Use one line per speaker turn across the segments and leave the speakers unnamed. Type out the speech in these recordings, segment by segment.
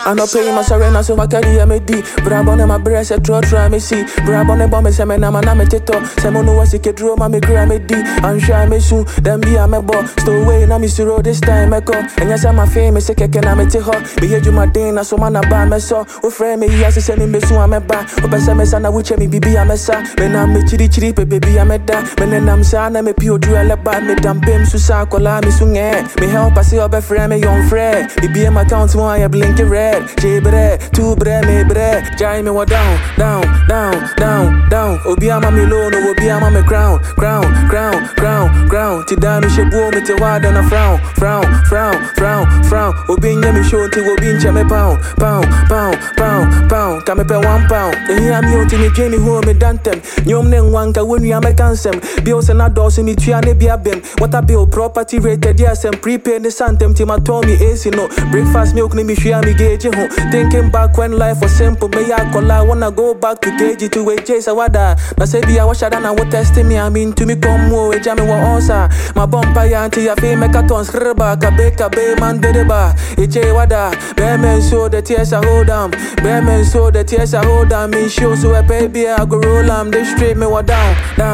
I no pay my surrender, so I carry me deep. Brabon in my breast, I try me see. Brabon in bomb, say me na man, I'm a tito. Say me no was a kid, my me cry me deep. I'm shy me soon, then be a me bo. Stay away, na me zero this time, I come. And yes, I'm a famous, say keke na me tiho. Be here you my day, na so man a bar me so. O friend me, yes, say me soon, I'm a bar. O pesa me sana, which me bibi, I'm a sa. Me na me chiri, baby, I'm a da. Me na I'm sana, me pure do a bad. Me damn pim, susa, kola, me soon, eh. Me help, I see up a friend, me young friend. Be my account, one, I blink red. J bre, two bre, me bre. Jai me wa down. Obi ama me low, no obi ama me crown. Ti da me shebu me te wa na frown. Obi nya me show ti obi nche me pound. Ka me pe £1. Ehi am yo ti me dwe me ho me dantem. Nyom ne nwanka wonu ya me kansem. Bills na doors me tua ne bia bem. Water bill property rated yes and prepaid the santem ti ma to me AC no. Breakfast milk ni me hwia me gauge ho. Thinking back when life was simple, me ya kola wanna go back to KG to AJ Sawada. Na say be a washa na what testing me I mean to me come mo e jam me wa onsa. My bumper ya anti ya fe make a tons rba ka be man de ba. AJ wada. Be men so the tears I hold am. Me show so a baby I go roll am. They straight me wa down.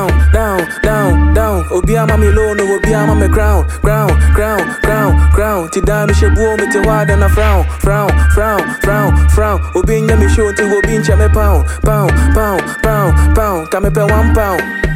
Obi ama me low no obi ama me crown. Ti da me shebu me te wa na frown. Obi nya me show ti obi nche me pound. Ka me pe £1.